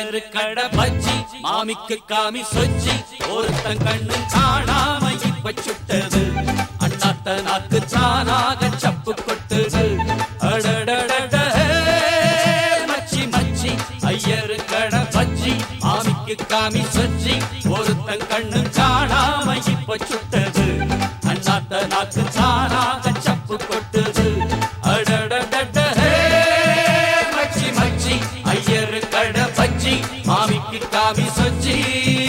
ஐயரு கட பஜ்ஜி மாமிக்கு காமி சொச்சி ஒருத்தன் கண்ணு காணாம இப்ப சுட்டது அண்ணாத்த நாக்கு தானாக சப்பு கொட்டுது அடடடட மச்சி மச்சி ஐயரு கட பஜ்ஜி மாமிக்கு காமி சொச்சி ஒருத்தன் கண்ணு காணாம இப்ப சுட்டது அண்ணாத்த நாக்கு தானாக சப்பு கொட்டுது அடடடட மச்சி மச்சி ஐயரு கட பஜ்ஜி மாமிக்கு காமி சொச்சி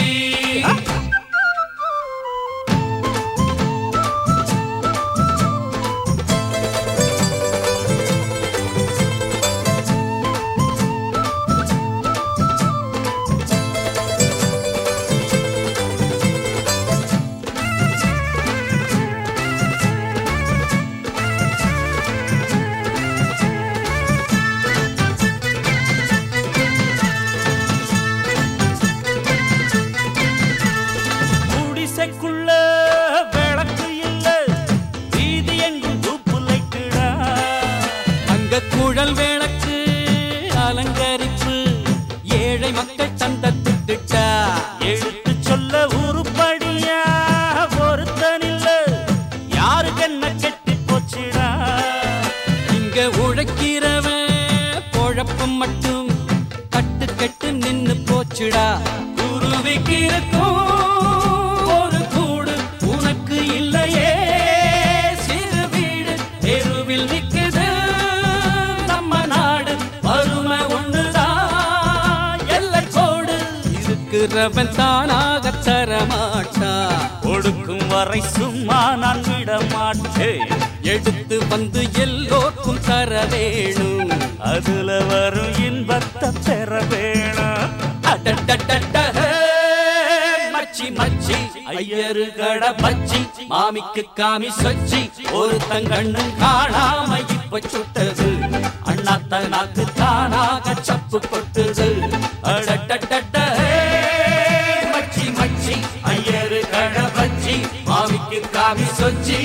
குழல் விளக்கு அலங்கரிப்பு ஏழை மக்கள் சந்த திட்டா எடுத்து சொல்ல உருப்படியா ஒருத்தனில்ல யாருக்கு என்ன கெட்டி போச்சுடா இங்க உழைக்கிறவன் பொழப்பு மட்டும் கட்டு கட்டு நின்னு போச்சுடா குருவிக்கு இருக்கும் ஒரு கூடு உனக்கு இல்லையே சிறு வீடு தெருவில் நிக்குது இருக்கிறவன் தானாக தரமாட்டா கொடுக்கும் வரை சும்மா நான் விட மாட்டேன் எடுத்து வந்து எல்லோருக்கும் தர வேணும் அதுல வரும் இன்பத்தை பெற வேணும் மச்சி மச்சி ஐயரு கட பஜ்ஜி மாமிக்கு காமி சொச்சி ஒருத்தன் கண்ணு காணாம இப்ப சுட்டது அண்ணாத்த நாக்கு தானாக சப்பு கொட்டுது அடடடட மச்சி மச்சி ஐயரு கட பஜ்ஜி மாமிக்கு காமி சொச்சி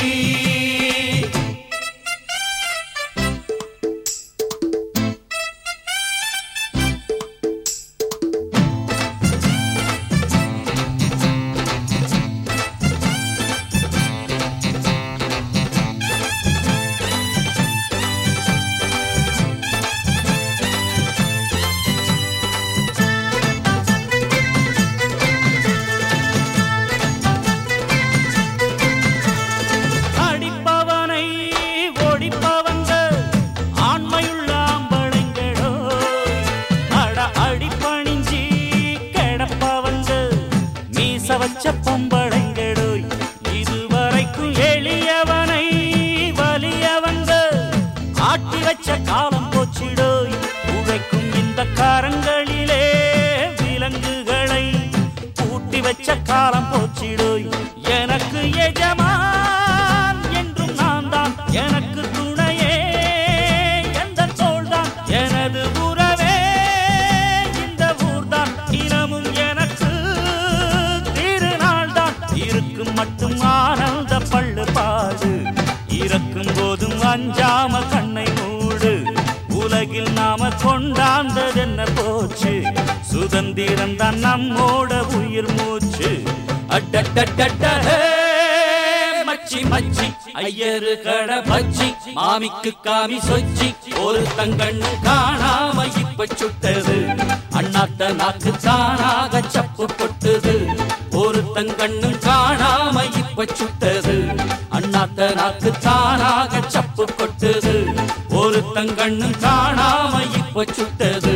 வச்ச பொம்பளைங்களோய் இதுவரைக்கும் எளியவனை வலிய வந்த ஆட்டி வச்ச காலம் போச்சிடோய் உழைக்கும் இந்த காரங்களிலே விலங்குகளை பூட்டி வச்ச காலம் போச்சிடோய் எனக்கு எஜமான் என்றும் நான் தான் எனக்கு துணையே எந்த தோள்தான் எனது உறவே இந்த ஊர்தான் இனமும் எனக்கு இருக்கும் மட்டும் ஆனந்த பள்ளு பாடு இறக்கும் போதும் அஞ்சாம கண்ணை மூடு உலகில் நாம கொண்டாந்தது என்ன போச்சு சுதந்திரம் தான் நம்மோட உயிர் மூச்சு அடடடட மச்சி மச்சி ஐயரு கட பஜ்ஜி மாமிக்கு காமி சொச்சி ஒருத்தன் கண்ணு காணாம இப்ப சுட்டது அண்ணாத்த நாக்கு தானாக சப்பு கொட்டுது ஒருத்தன் கண்ணு காணாம இப்ப சுட்டது அண்ணாத்த நாக்கு தானாக சப்பு கொட்டுது ஒருத்தன் கண்ணு காணாம இப்ப சுட்டது